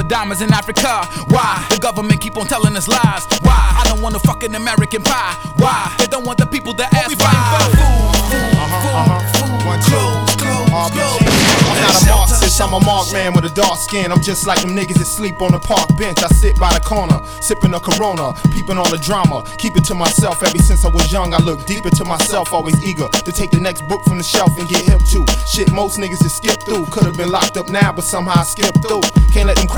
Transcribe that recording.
diamonds in Africa. Why? The government keep on telling us lies. Why? I don't want a fucking American pie. Why? They don't want the people to ask why. I'm not a Marxist, I'm a mark man with a dark skin. I'm just like them niggas that sleep on the park bench. I sit by the corner, sipping a Corona, peeping on the drama. Keep it to myself. Ever since I was young, I look deep into myself. Always eager to take the next book from the shelf and get hip to shit most niggas just skip through. Could've been locked up now, but somehow I skipped through. Can't let them